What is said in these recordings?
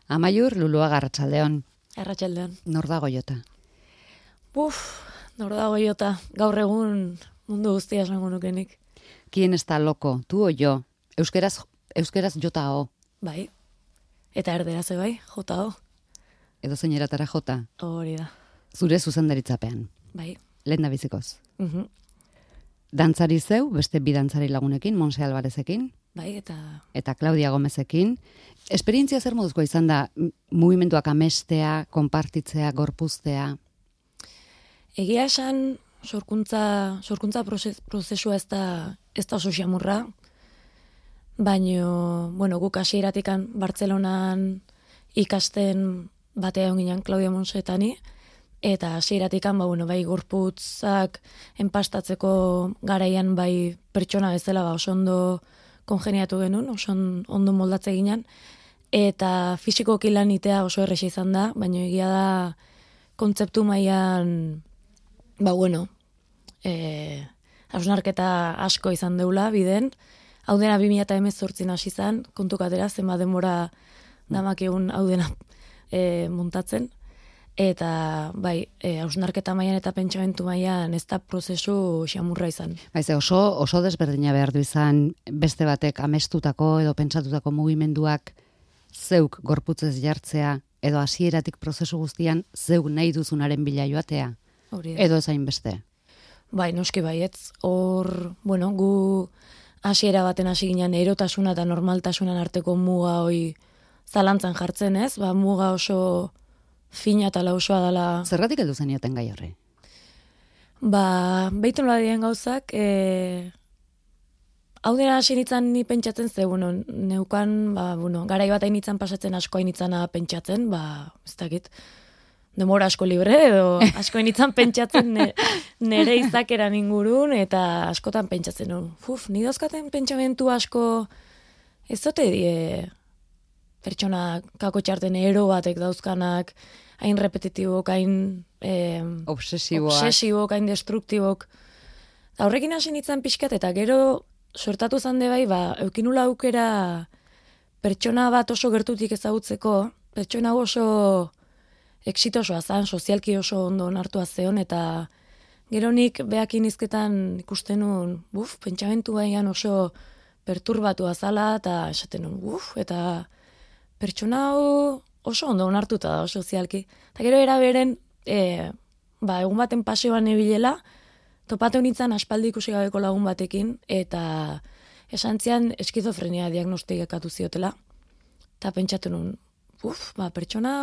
Amaiur, Luluaga, arratsaldeon. Arratsaldeon. Nor da Goiota? Nor da Goiota. Gaur egun mundu guztia esango nukenik. ¿Quién está loco, tú o yo? Euskeraz JO. Bai. Eta erderaz bai, JO. Edo zein eratara J. Hori da. Zure zuzendaritzapean. Bai. Lehen da bizikoz. Dantzari zeu, beste bi dantzari lagunekin, Monse Albarezekin. Bai, eta Claudia Gomezekin. Esperientzia zer moduzkoa izan da, mugimenduak amestea, konpartitzea, gorpuztea? Egia esan, sorkuntza prozesua ez da oso xamurra, baino, guk hasieratikan Bartzelonan ikasten batea ginen Claudia Monse eta ni, eta hasieratikan, bai gorputzak enpastatzeko garaian bai pertsona bezala oso ondo kongeniatu genuen, oso ondo moldatze ginen, eta fisikoki lan itea oso erresa izan da, baina egia da kontzeptu mailan hausnarketa asko izan deula biden. Hau dena 2018 hasi izan, kontukatera zenbat denbora damakigun hau dena montatzen. Eta hausnarketa mailan eta pentsamentu mailan ez da prozesu xamurra izan. Oso desberdina behar du izan beste batek amestutako edo pentsatutako mugimenduak zeuk gorputzez jartzea edo hasieratik prozesu guztian zeuk nahi duzunaren bila joatea. Edo ezain beste. Bai, noski baietz. Hor, gu hasiera baten hasi ginen erotasuna eta normaltasunan arteko muga hoi zalantzan jartzen ez, muga oso fina eta lausoa dela. Zergatik heldu zenioten gai horri? Beitu nola diren gauzak, hau dena hasi nintzen ni pentsatzen ze, neukan, garai bat hainitzen pasatzen asko hainitzana pentsatzen, ez dakit, demora asko libre, edo asko hainitzen pentsatzen nere izakeran ingurun, eta askotan pentsatzen, ni dauzkaten pentsamentu asko, ez zote die pertsona kako txarten ero batek dauzkanak, hain repetitibok, hain obsesibok, hain destruktibok. Horrekin hasi nintzen pixkat, eta gero sortatu zande bai, eukinula aukera pertsona bat oso gertutik ezagutzeko, pertsona oso exitosoa zan, sozialki oso ondo onartua zeon, eta gero nik behakin izketan ikusten nun, pentsamentu baian oso perturbatua zala, eta esaten nun, eta pertsona oso ondo onartuta da, sozialki. Eta gero eraberen, egun baten paseoan ebilela, topatu nintzen aspaldi ikusi gabeko lagun batekin, eta esantzian eskizofrenia diagnostikatu ziotela. Eta pentsatu nun, pertsona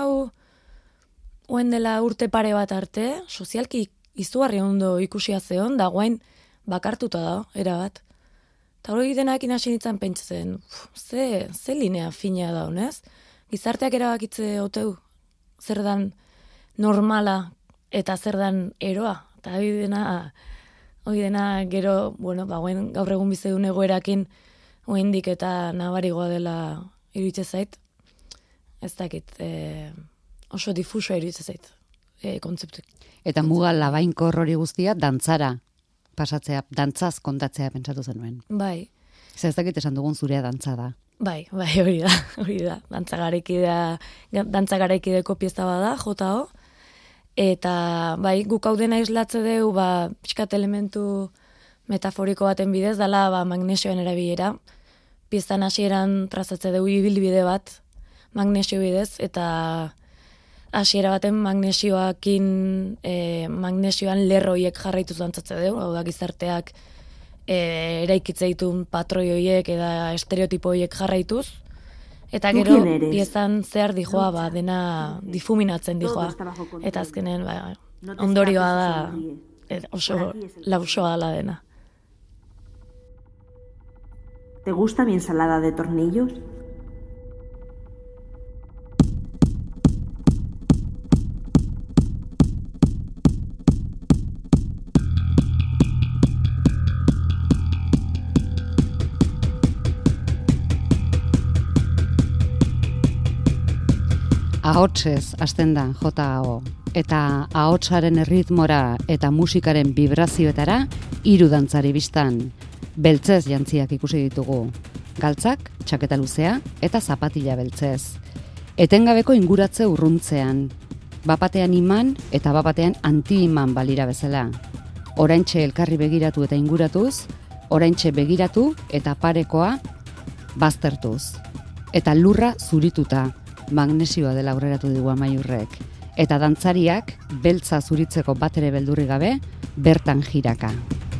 oen dela urte pare bat arte, sozialki izugarri ondo ikusia zeon, da guain bakartuta da, erabat. Eta hori denakin hasi nintzen pentsatzen, ze linea fina da honez? Gizarteak erabakitze oteu, zer dan normala eta zer dan eroa. Eta hori dena gero, guen gaur egun bizedun egoerakin oendik eta nabarigoa dela iruditzen zait. Ez dakit, oso difusoa iruditzen zait kontzeptu. Eta muga labainkor hori guztia dantzara pasatzea, dantzaz kontatzea pentsatu zenuen. Bai. Ez dakit esan dugun zurea dantza da. Bai, hori da. Dantza garaikideko pieza bada, JO. Eta guk hau dena islatze deu, pixkat elementu metaforiko baten bidez, dala magnesioen erabilera. Piezan hasieran trazatze deu ibilbide bat, magnesio bidez, eta hasiera baten magnesioan lerroiek jarraituz dantzatzen dugu, hau da gizarteak eraikitze ditun patroi horiek eta estereotipo horiek jarraituz, eta gero piezan zehar dijoa, dena difuminatzen dijoa, eta azkenen ondorioa da oso lausoa dela dena. ¿Te gusta mi ensalada de tornillos? Ahotsez hasten da JO, eta ahotsaren erritmora eta musikaren vibrazioetara 3 dantzari bistan. Beltzez jantziak ikusi ditugu. Galtzak, txaketa luzea eta zapatila beltzez. Etengabeko inguratze urruntzean, bapatean iman eta bapatean anti-iman balira bezala. Oraintxe elkarri begiratu eta inguratuz, oraintxe begiratu eta parekoa baztertuz. Eta lurra zurituta, magnesioa dela aurreratu digu Amaiurrek. Eta dantzariak, beltza zuritzeko bat ere beldurri gabe, bertan jiraka.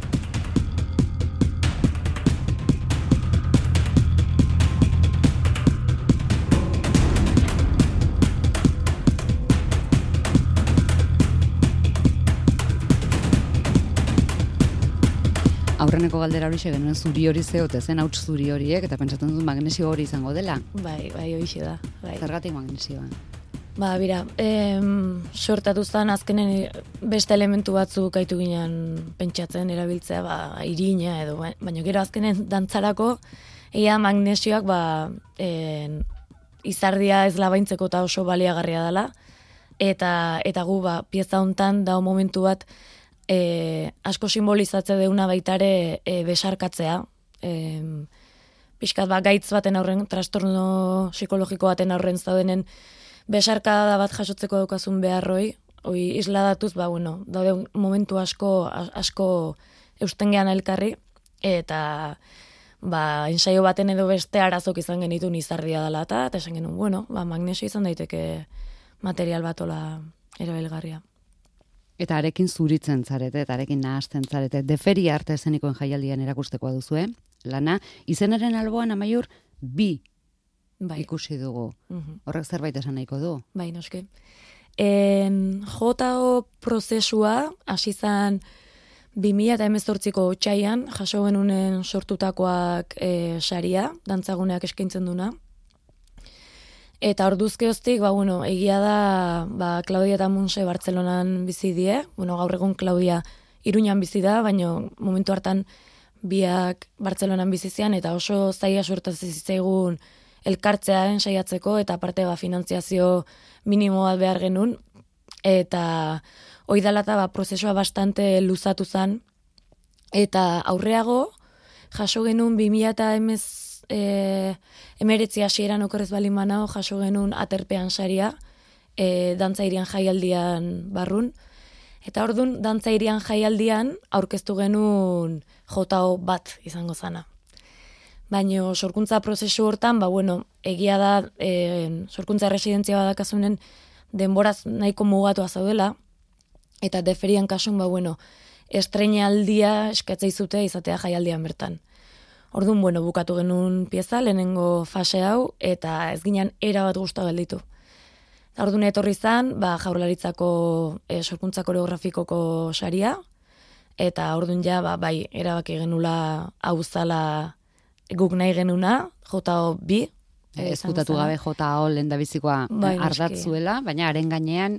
Aurreneko galdera hori genuen zuri hori zeote zen hauts zuri horiek, eta pentsatzen dut magnesio hori izango dela. Bai, horixe da. Bai. Zergatik magnesioa? Bira, sortatu zen azkenen beste elementu batzuk gaitu ginen pentsatzen erabiltzea, irina edo, baina gero azkenen dantzarako, egia magnesioak izardia ez labaintzeko eta oso baliagarria dela, eta gu pieza hontan dago momentu bat asko simbolizatze deuna baitare besarkatzea. Pixkat gaitz baten aurren, trastorno psikologiko baten aurren zaudenen besarkada bat jasotzeko daukazun beharroi, isladatuz, daude momentu asko eustengean elkarri, eta ensaio baten edo beste arazok izan genitun izardia dela, eta esan genuen, magnesio izan daiteke material batola erabilgarria. Eta arekin zuritzen zarete, eta arekin nahasten zarete, Deferia arte ezenikoen jaialdian erakustekoa duzue, lana, izenaren alboan Amaiur 2 ikusi dugu. Horrek zerbait esan nahiko du? Bai, noske. JO prozesua, hasi zan 2018ko otsaian, jaso genunen sortutakoak saria, dantzaguneak eskaintzen duna. Eta orduzkeoztik, egia da, Claudia eta Munse Bartzelonan bizi die, gaur egun Claudia Iruñan bizi da, baina momentu hartan biak Bartzelonan bizi zian, eta oso zaila suertatzen zitzaigun elkartzea ensaiatzeko, eta aparte finantziazio minimo bat behar genuen, eta hoi dela eta prozesua bastante luzatu zen, eta aurreago jaso genuen 2019 hasieran okerrez balin manao, jaso genuen aterpean saria, dantzairian jaialdian barrun, eta ordun dantzairian jaialdian aurkeztu genuen JO bat izango zana. Baina sorkuntza prozesu hortan, egia da, sorkuntza residentzia badakazunen denboraz nahiko mugatua zaudela, eta Deferian kasun, estreñaldia eskatzei zute izatea jaialdian bertan. Orduan, bukatu genuen pieza, lehenengo fase hau, eta ez ginen erabat guztua gelditu. Orduan etorri zan, Jaurlaritzako sorkuntza koreografikoko saria, eta orduan erabaki genula hau zala guk nahi genuna, JO 2. Ezkutatu gabe JO lehendabizikoa ardatzuela, baina haren gainean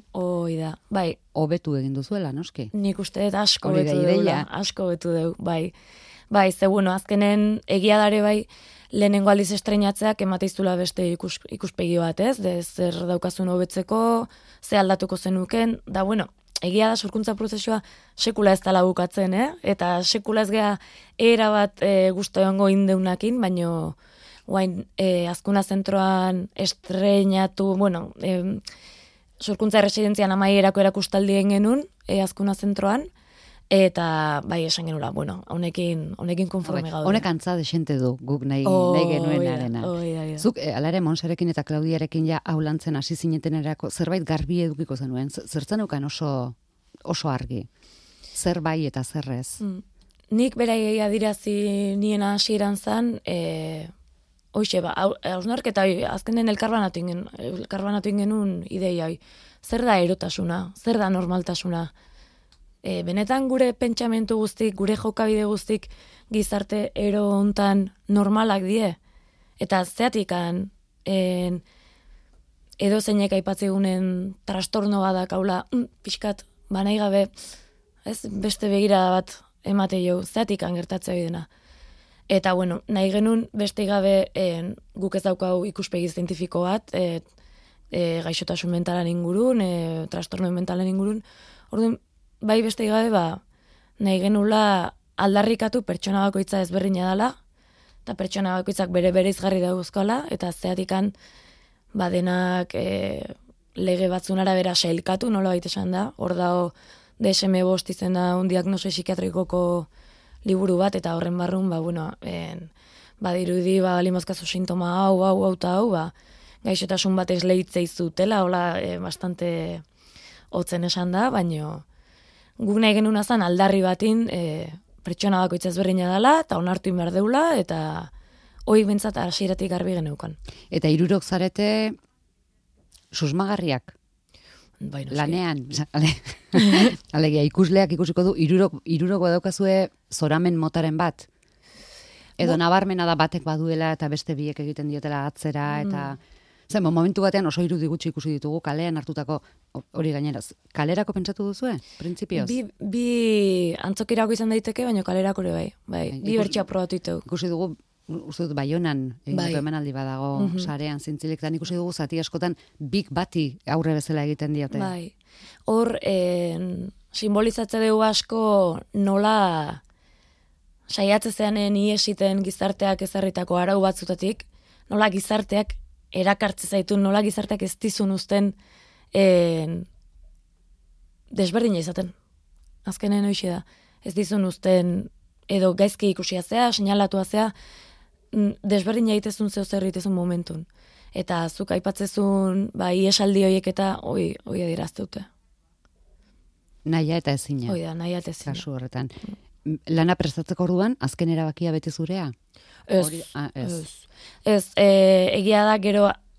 hobetu egin duzuela, noski? Nik uste asko betu deula, asko betu deu, ze azkenen egia dare lehenengo aldiz estreñatzeak emateiztula beste ikuspegi bat, ez? Zer daukazun hobetzeko, ze aldatuko zenuken, egia da sorkuntza prozesua sekula ez dela bukatzen, eta sekula ez gea era bat gustu egongo indeunakin, baino guain Azkuna zentroan estreñatu, sorkuntza residentzian amaierako erakustaldien genuen, Azkuna zentroan, eta esan genula, honekin konforme gaude. Honek antza desente du, guk nahi genuen arena. Zuk, alare Monserekin eta Klaudiarekin hau lantzen hasi zinetenerako zerbait garbi edukiko zenuen, zertzen eukan oso argi. Zer bai eta zer ez? Nik berai adirazi nien hasieran zan, hoxe, hausnarketa, azkenen elkarbanatu genuen ideia, zer da erotasuna, zer da normaltasuna. Benetan gure pentsamentu guztik, gure jokabide guztik gizarte ero hontan normalak die. Eta zeatikan edo zeinek aipatzegunen trastorno badak haula, pixkat, nahi gabe, ez beste begira bat emate jo, zeatikan gertatzea bidena. Eta, nahi genuen beste gabe guk ez daukau ikuspegi zientifiko bat, gaixotasun mentalan ingurun, trastorno mentalan ingurun, orduan, bai beste gabe, nahi genula aldarrikatu pertsona bakoitza ezberdina dela, eta pertsona bakoitzak bere izgarri dauzkoala, eta zeatikan, denak lege batzun arabera sailkatu, nola baita esan da, hor dago DSM-5 izena un diagnosi psikiatrikoko liburu bat, eta horren barrun, badirudi, limozkazu sintoma hau, gaixotasun bat esleitzei zutela, hola, bastante hotzen esan da, baino guk nahi genuen azan aldarri batin pertsona bakoitza ezberdina dela, eta onartu inbar deula, eta hoi bentsat hasieratik garbi geneukan. Eta 3 zarete susmagarriak? Bai, noski. Lanean, alegia, ikusleak ikusiko du, 3 badaukazue zoramen motaren bat? Edo nabarmena da batek baduela eta beste biek egiten diotela atzera, eta... Zer, momentu batean oso irudi gutxi ikusi ditugu, kalean hartutako hori gaineraz. Kalerako pentsatu duzue, printzipioz? Bi antzokirako izan daiteke, baina kalerako ere bai. Bi bertxea probatu ditu. Ikusi dugu, uste dut, Baionan, egiteko emanaldi badago, sarean zintziliktan, ikusi dugu zati askotan bik bati aurre bezala egiten diote. Bai. Hor, simbolizatze dugu asko nola saiatzezean iesiten gizarteak ezarritako arau batzutatik, nola gizarteak erakartze zaitu, nola gizarteak ez dizun uzten desberdina izaten. Azkenen hoixe da. Ez dizun uzten edo gaizki ikusiazea, seinalatua zea, desberdina egitezun zeo zer egitezun momentun. Eta zuk aipatzezun, iesaldi horiek eta hoi adirazteute. Nahia eta ezina. Hoi da, nahia eta ezina. Kasu horretan. Lana prestatzeko orduan, azken erabakia bete zurea? Ez, egia da gero,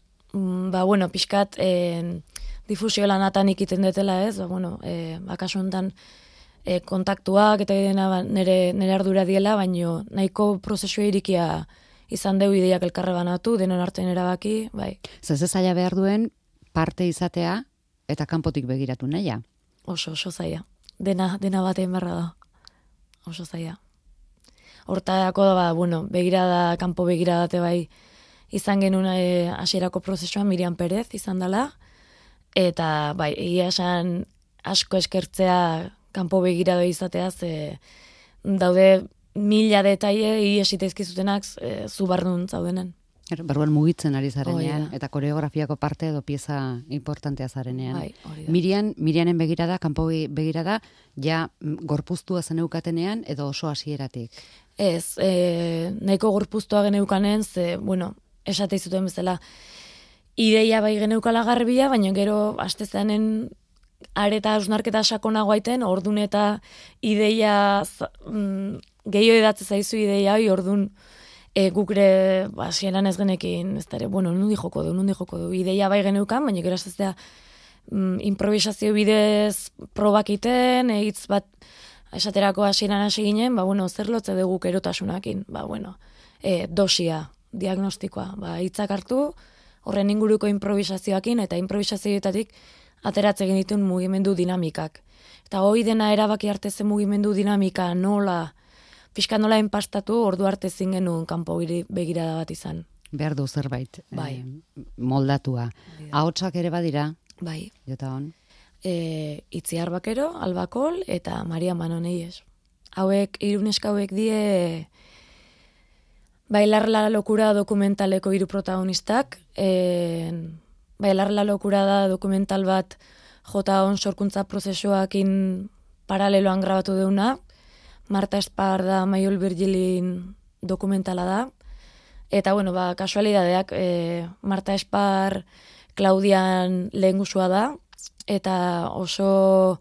pixkat difusio lanatan ikiten detela ez, kasu honetan kontaktuak eta nire ardura diela, baino nahiko prozesua irikia izan deu ideiak elkarre banatu, denon artean erabaki, bai. Ez zaila behar duen parte izatea eta kanpotik begiratu nahia? Oso zaila. Dena batean barra da. Oso zaila. Hortako da, begirada, kanpo begiradate bai izan genuen hasierako prozesua Miriam Perez izan dela, eta bai, egia esan asko eskertzea kanpo begirada izateaz, daude 1000 detaile iesitezkizutenak zubardun zaudenen. Barruan mugitzen ari zarenean, eta koreografiako parte edo pieza importantea zarenean. Bai, hori da. Mirianen begirada, kanpo begirada, ja gorpuztua zeneukatenean edo oso hasieratik? Ez, nahiko gorpuztua geneukanen, esate izuten bezala, ideia bai geneukala garbia, baina gero astezanen areta ausnarketa sakonago aiten, ordun eta ideia gehiago edatze zaizu ideia hori, ordun gukre hasieran ez genekin, ez dara, nundi joko du, ideia bai geneukan, baina gero ez improvisazio bidez probak iten, hitz bat esaterako hasieran hasi ginen, zer lotze dugu erotasunakin, dosia, diagnostikoa, hitzak hartu, horren inguruko improvisazioakin, eta improvisazioetatik ateratze genituen mugimendu dinamikak. Eta hoi dena erabaki arte zen mugimendu dinamika nola enpastatu, ordu arte zin genuen kanpo begirada bat izan. Behar du zerbait, bai. Moldatua. Ahotsak ere badira? Bai. Jota hon? Itziar Bakero, Albakol eta Maria Manoneies. Hauek, iruneska hauek die Bailar la locura dokumentaleko 3 protagonistak. Bailar la locura da dokumental bat J. On sorkuntza prozesuakin paraleloan grabatu deuna. Marta Espar da Maiol Virgilin dokumentala da. Eta, kasualidadeak, Marta Espar Claudian lehengusua da. Eta oso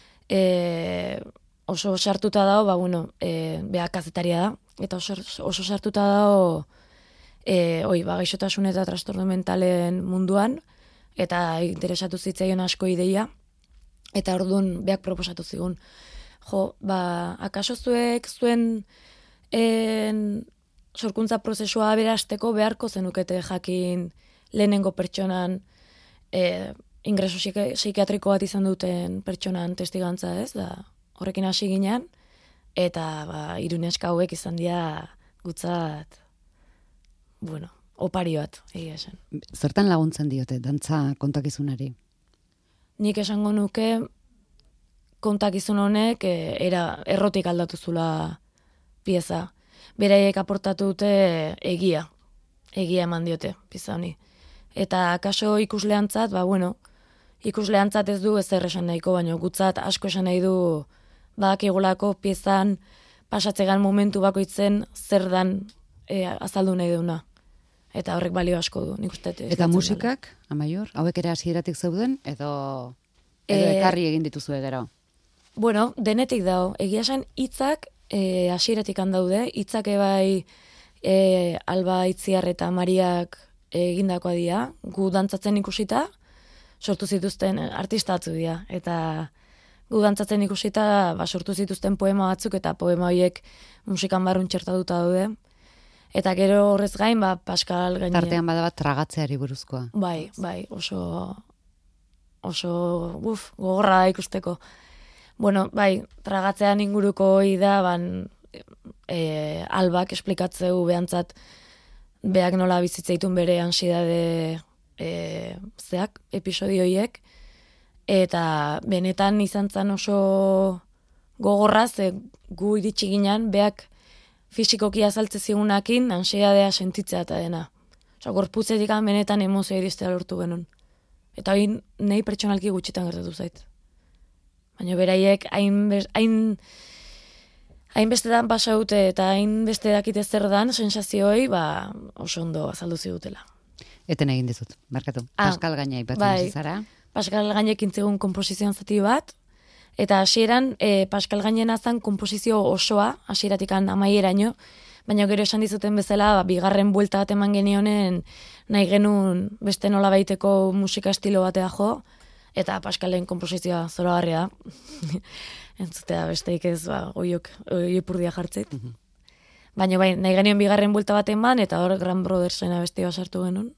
sartuta dago, beha kazetaria da. Eta oso sartuta dago gaixotasun eta trastorno mentalen munduan. Eta interesatu zitzaion asko ideia. Eta orduan beak proposatu zigun. Akaso zuek zuen sorkuntza prozesua aberasteko beharko zenukete jakin lehenengo pertsonan ingreso psikiatriko bat izan duten pertsonan testigantza ez, da horrekin hasi ginean, eta iruneska hauek izan dira gutzat, opari bat, egia esan. Zertan laguntzen diote, dantza kontakizunari? Nik esango nuke kontakizun honek errotik aldatu zula pieza. Beraiek aportatu dute egia eman diote pieza honi. Eta kaso ikusleantzat, ikusleantzat ez du ezer esan nahiko, baina gutzat asko esan nahi du badakigulako piezan pasatzegan momentu bakoitzen zer dan azaldu nahi duna. Eta horrek balio asko du, nik uste. Eta musikak, Amaiur, hauek ere hasieratik zeuden, edo ekarri egin dituzue gero? Bueno, denetik dago. Egia esan hitzak hasieratik daude, hitzak ebai Alba Itziar eta Mariak egindakoa dira, gu dantzatzen ikusita, sortu zituzten artistatzu dira, eta gu dantzatzen ikusita sortu zituzten poema batzuk, eta poema horiek musikan barrun txertatuta daude. Eta gero horrez gain, Pascal Gaine. Tartean bada bat tragatzeari buruzkoa. Bai, oso gogorra da ikusteko. Bueno, tragatzean inguruko hori da, Albak esplikatzeu behantzat beak nola bizitzeitun bere ansiedade episodioiek, eta benetan izan zan oso gogorra, ze gu iritsi ginen, beak fisikoki azaltze zigunakin ansiedadea sentitzea eta dena. Gorputzetik benetan emozioa iristea lortu genuen. Eta hori nahi pertsonalki gutxitan gertatu zait. Baina beraiek hainbestetan pasaute eta hainbeste dakite zer dan, sensazioi oso ondo azaldu zigutela. Eten egin dizut, markatu. Pascal Gaine aipatzen zara. Pascal Gaine kintzegun komposizioan zati bat, eta hasieran Pascal Gainena zan komposizio osoa, hasieratik amaieraino, baina gero esan dizuten bezala, bigarren buelta bat eman genionen nahi genuen beste nola baiteko musika estilo batea jo, eta Pascalen komposizioa zoragarria entzutea besteik ez, oiepurdia jartzeit. Baina nahi genioen bigarren buelta bat eman, eta hor Grand Brothersena bestia sartu genuen.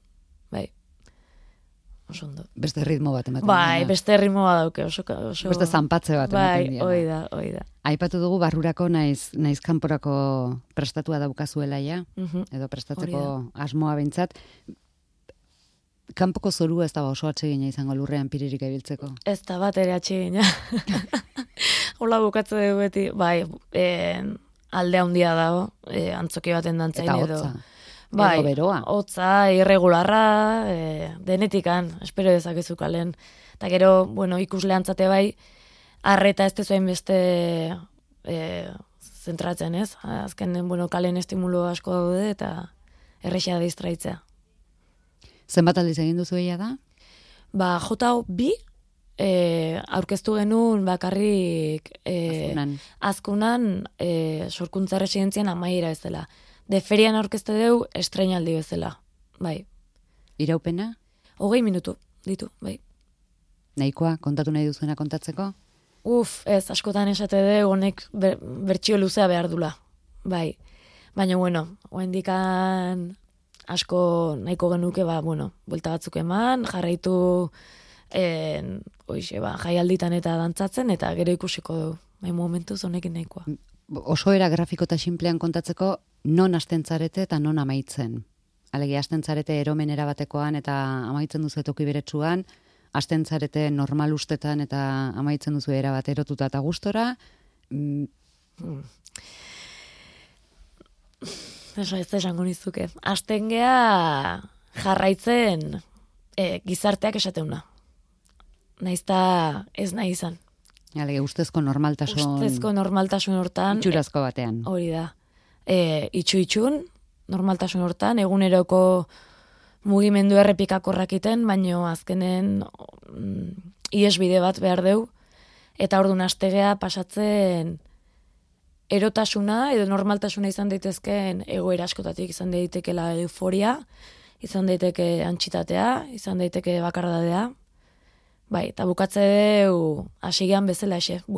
Oso ondo. Beste ritmo bat ematen. Beste ritmo bat dauke. Beste zanpatze bat ematen dira. Hoi da. Aipatu dugu barrurako naiz kanporako prestatua daukazuela ja, edo prestatzeko asmoa behintzat. Kanpoko zorua ez da oso atsegina izango lurrean piririk ibiltzeko. Ez da bat ere atsegina. Hola bukatze dugu beti. Aldea handia dago, antzoki baten dantzain edo. Eta hotza. Beroa. Hotza, irregularra, denetikan, espero dezakezu kalen. Eta gero, ikusleantzate arreta ez tezuain beste zentratzen, ez? Azkenen, kalen estimulo asko daude eta errexea distraitzea. Zenbat aldiz egin duzu egia da? J.O.B. Aurkeztu genuen bakarrik azkunan sorkuntza residentzian amaiera ez dela. De ferian aurkezte deu estreinaldi bezala, bai. Iraupena? 20 minutu ditu, bai. Nahikoa, kontatu nahi duzuena kontatzeko? Ez, askotan esate deu, honek bertsio luzea behar dula, bai. Baina, oendikan asko nahiko genuke, buelta batzuk eman, jarraitu jaialditan eta dantzatzen, eta gero ikusiko du, momentuz honekin nahikoa. Oso era grafiko eta sinplean kontatzeko, non hasten zarete eta non amaitzen. Alegia, hasten zarete eromen erabatekoan eta amaitzen duzu etoki beretsuan, hasten zarete normal ustetan eta amaitzen duzu erabat erotuta eta gustora. Ez esango nizuke. Hasten gea jarraitzen gizarteak esateuna. Naizta ez nahi izan. Alege, ustezko normaltasun hortan. Itxurazko batean. Hori da. Itxun, normaltasun hortan, eguneroko mugimendu errepikakorrak iten, baino azkenen iesbide bat behar deu, eta orduan astegea pasatzen erotasuna edo normaltasuna izan daitezkeen egoera askotatik, izan daitekela euforia, izan daiteke antxitatea, izan daiteke bakardadea. Bai, eta bukatze deu hasigean bezala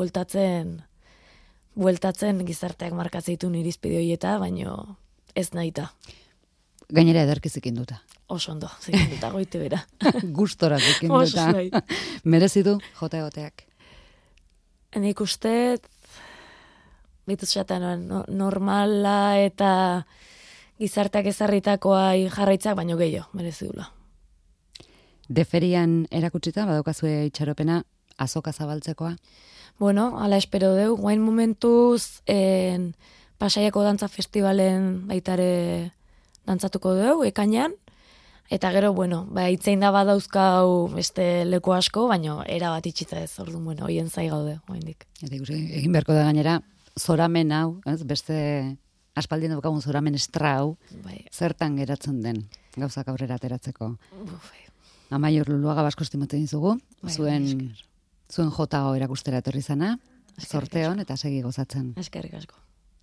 bueltatzen gizarteak markatzeitu irizpide horieta, baino ez nahita. Gainera ederki zikinduta. Oso ondo, zikinduta, goite bera. Gustora zikinduta. Merezidu joteak. Nik uste, bituz xatan, normala eta gizarteak ezarritakoa jarraitzak, baino gehiago, merezidula. Deferian erakutsita, badaukazue itxaropena, azoka zabaltzekoa? Hala espero deu. Guain momentuz, Pasaiako dantza festivalen baitare dantzatuko deu, ekainan. Eta gero, bueno, itzein da badauzkau beste leku asko, baina era bat itxita ez, orduan, bueno, hoien zai gaude, oraindik. Eta ikusi, egin beharko da gainera, zoramen hau, ez, beste aspaldien daukagun zoramen estra hau, zertan geratzen den, gauzak aurrera ateratzeko. Amaior Luluaga Basko estimatzen dizugu, zuen JO erakustera etorri zana, zorte hon eta segi gozatzen. Eskerrik asko.